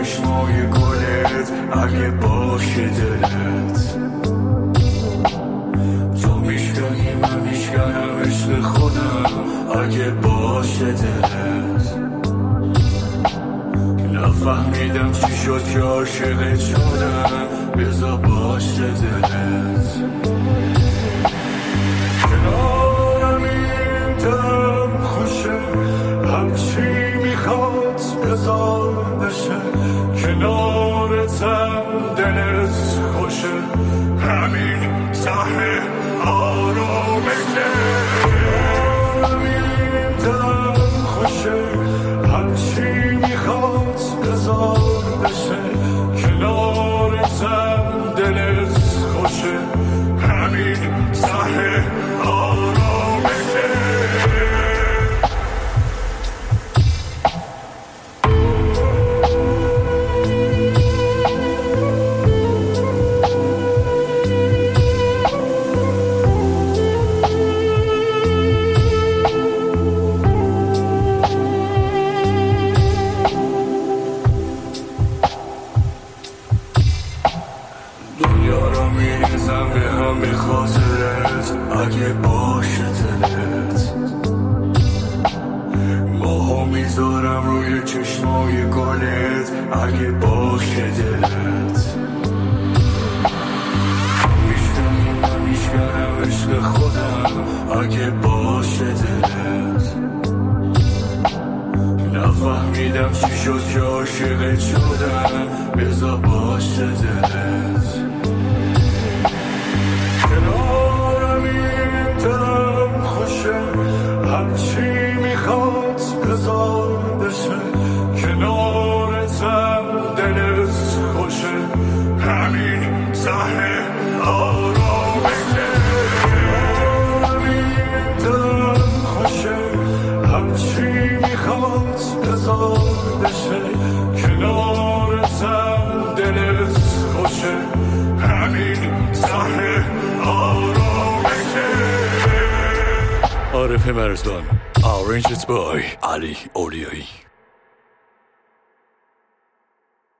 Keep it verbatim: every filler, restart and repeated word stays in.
چشمای گلت اگه باشه دلت، تو میشکنی من میشکنم عشق خودم اگه باشه دلت. نفهمیدم چی شد که عاشقت شدم، بذار باشه دلت. کنارم این دم خوشه، همچی میخواد بذار بشه. کنارتم دلت خوشه، همین ته آرامشه. کنارم این دم خوشه، همچی میخواد بذار بشه. کنارتم دلت خوشه، همین ته آرامشه. دنیا را میریزم به هم به خاطرت اگه باشه دلت. ماها میذارم روی چشمای گلت اگه باشه دلت. میشکنی من میشکنم عشق خودم اگه باشه دلت. نفهمیدم چی شد که عاشقت شدم، بذار باشه دلت. کنارم این دم خوشه، همچی میخواد بذار بشه. کنارتم دلت خوشه، همین ته آرامشه. کنارم این دم خوشه، همچی میخواد بذار بشه. کنارتم دلت خوشه، همین ته آرامشه. عارف مرزبان، Arranged by علی اولیایی.